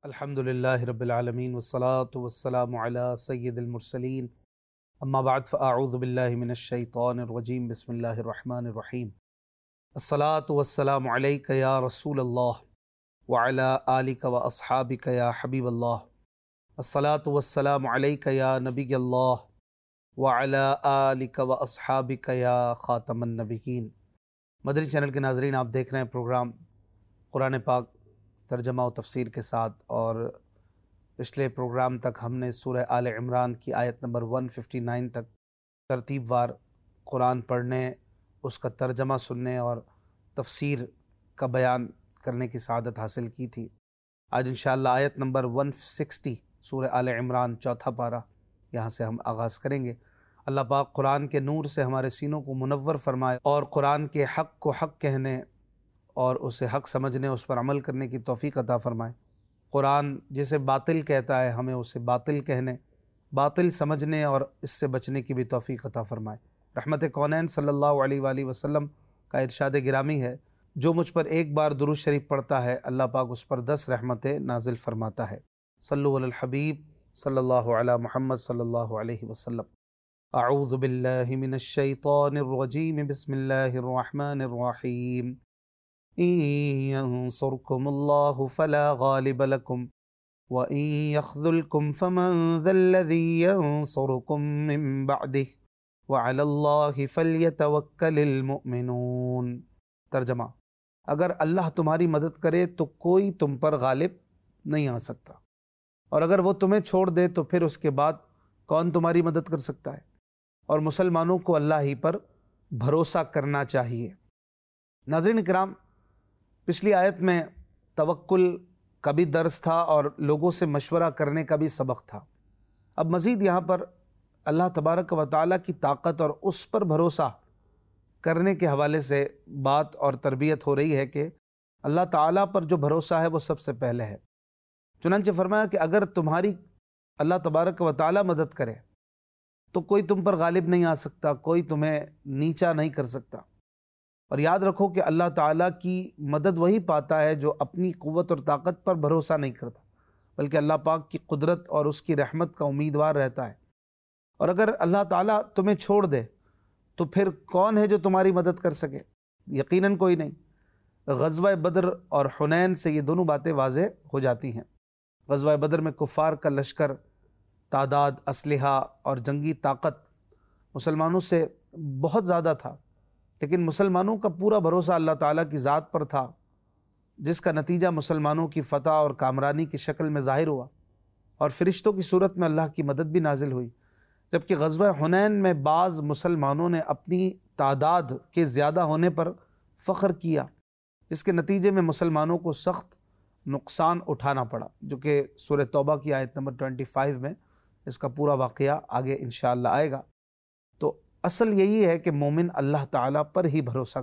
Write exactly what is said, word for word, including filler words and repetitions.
अल्हम्दुलिल्लाहि रब्बिल आलमीन वस्सलातु वस्सलामु अला सय्यिदिल मुरसलीन अम्मा बाद फ़अऊज़ु बिल्लाहि मिनश शैतानिर रजीम बिस्मिल्लाहिर रहमानिर रहीम अस्सलातु वस्सलामु अलैका या रसूलल्लाह व अला आलिका व अस्हाबिका या हबीबल्लाह अस्सलातु वस्सलामु अलैका या नबियल्लाह व अला आलिका व अस्हाबिका या ख़ातमन नबिय्यीन। मदनी चैनल के नाज़रीन, आप देख रहे हैं प्रोग्राम कुरान पाक तर्जमा व तफसीर के साथ, और पिछले प्रोग्राम तक हमने सूरह आले इमरान की आयत नंबर एक सौ उनसठ तक तरतीबवार कुरान पढ़ने, उसका तर्जमा सुनने और तफसीर का बयान करने की सआदत हासिल की थी। आज इंशाअल्लाह आयत नंबर एक सौ साठ सूरह आले इमरान चौथा पारा, यहाँ से हम आगाज़ करेंगे। अल्लाह पाक कुरान के नूर से हमारे सीनों को मुनव्वर फरमाए और कुरान के हक़ को हक़ कहने और उसे हक़ समझने, उस पर अमल करने की तौफ़ीक़ अता फ़रमाए। कुरान जिसे बातिल कहता है, हमें उसे बातिल कहने, बातिल समझने और इससे बचने की भी तौफ़ीक़ अता फ़रमाए। रहमत कौनैन सल्लल्लाहु अलैहि वसल्लम का इरशाद गिरामी है, जो मुझ पर एक बार दुरूद शरीफ पढ़ता है, अल्लाह पाक उस पर दस रहमतें नाजिल फरमाता है। सल्लु अलल हबीब सल्लल्लाहु अला मुहम्मद सल्लल्लाहु अलैहि वसल्लम। अऊज़ु बिल्लाहि मिनश शैतानिर रजीम बिस्मिल्लाहिर रहमानिर रहीम। यंसुरकुमुल्लाहु फला गालिब लकुम व इन यख्ज़ुलकुम फमन ज़ल्लज़ी यंसुरुकुम मिन बअदिह व अलल्लाहि फल्यतवक्कलिल मुमिनून। तर्जमा: अगर अल्लाह तुम्हारी मदद करे तो कोई तुम पर गालिब नहीं आ सकता, और अगर वो तुम्हें छोड़ दे तो फिर उसके बाद कौन तुम्हारी मदद कर सकता है। और मुसलमानों को अल्लाह ही पर भरोसा करना चाहिए। नाज़रीन किराम, पिछली आयत में तवक्कुल का भी दर्स था और लोगों से मशवरा करने का भी सबक था। अब मज़ीद यहाँ पर अल्लाह तबारक व तआला की ताकत और उस पर भरोसा करने के हवाले से बात और तरबियत हो रही है कि अल्लाह ताला पर जो भरोसा है वो सबसे पहले है। चुनांचे फरमाया कि अगर तुम्हारी अल्लाह तबारक व तआला मदद करे तो कोई तुम पर गालिब नहीं आ सकता, कोई तुम्हें नीचा नहीं कर सकता। और याद रखो कि अल्लाह ताला की मदद वही पाता है जो अपनी क़ुव्वत और ताकत पर भरोसा नहीं करता, बल्कि अल्लाह पाक की कुदरत और उसकी रहमत का उम्मीदवार रहता है। और अगर अल्लाह ताला तुम्हें छोड़ दे तो फिर कौन है जो तुम्हारी मदद कर सके? यकीनन कोई नहीं। ग़ज़वा बदर और हुनैन से ये दोनों बातें वाज़ेह हो जाती हैं। ग़ज़वा बदर में कुफ़ार का लश्कर, तादाद, असलहा और जंगी ताकत मुसलमानों से बहुत ज़्यादा था, लेकिन मुसलमानों का पूरा भरोसा अल्लाह ताला की ज़ात पर था, जिसका नतीजा मुसलमानों की फ़तह और कामरानी की शक्ल में ज़ाहिर हुआ और फ़रिश्तों की सूरत में अल्लाह की मदद भी नाजिल हुई। जबकि ग़ज़वा हुनैन में बाज़ मुसलमानों ने अपनी तादाद के ज़्यादा होने पर फ़ख्र किया, जिसके नतीजे में मुसलमानों को सख्त नुकसान उठाना पड़ा, जो कि सूरह तौबा की आयत नंबर पच्चीस में इसका पूरा वाक़या आगे इंशाअल्लाह आएगा। तो असल यही है कि मोमिन अल्लाह ताला पर ही भरोसा